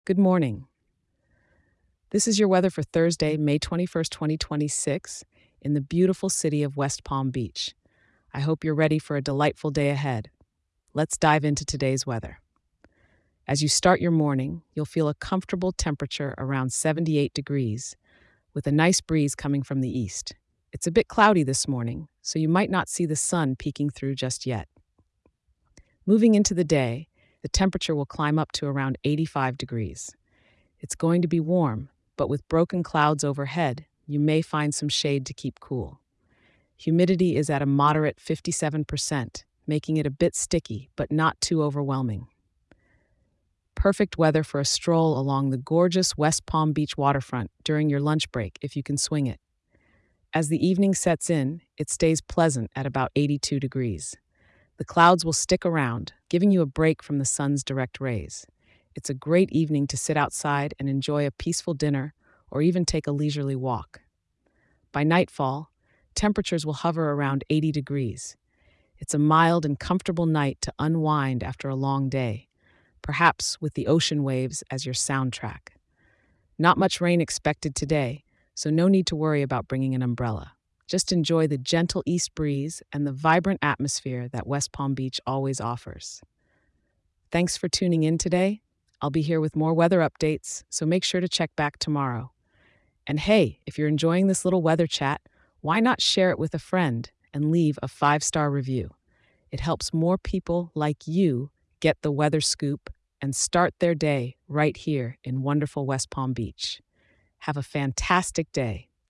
Good morning. This is your weather for Thursday, May 21st, 2026, in the beautiful city of West Palm Beach. I hope you're ready for a delightful day ahead. Let's dive into today's weather. As you start your morning, you'll feel a comfortable temperature around 78 degrees, with a nice breeze coming from the east. It's a bit cloudy this morning, so you might not see the sun peeking through just yet. Moving into the day, the temperature will climb up to around 85 degrees. It's going to be warm, but with broken clouds overhead, you may find some shade to keep cool. Humidity is at a moderate 57%, making it a bit sticky, but not too overwhelming. Perfect weather for a stroll along the gorgeous West Palm Beach waterfront during your lunch break if you can swing it. As the evening sets in, it stays pleasant at about 82 degrees. The clouds will stick around, giving you a break from the sun's direct rays. It's a great evening to sit outside and enjoy a peaceful dinner or even take a leisurely walk. By nightfall, temperatures will hover around 80 degrees. It's a mild and comfortable night to unwind after a long day, perhaps with the ocean waves as your soundtrack. Not much rain expected today, so no need to worry about bringing an umbrella. Just enjoy the gentle east breeze and the vibrant atmosphere that West Palm Beach always offers. Thanks for tuning in today. I'll be here with more weather updates, so make sure to check back tomorrow. And hey, if you're enjoying this little weather chat, why not share it with a friend and leave a 5-star review? It helps more people like you get the weather scoop and start their day right here in wonderful West Palm Beach. Have a fantastic day.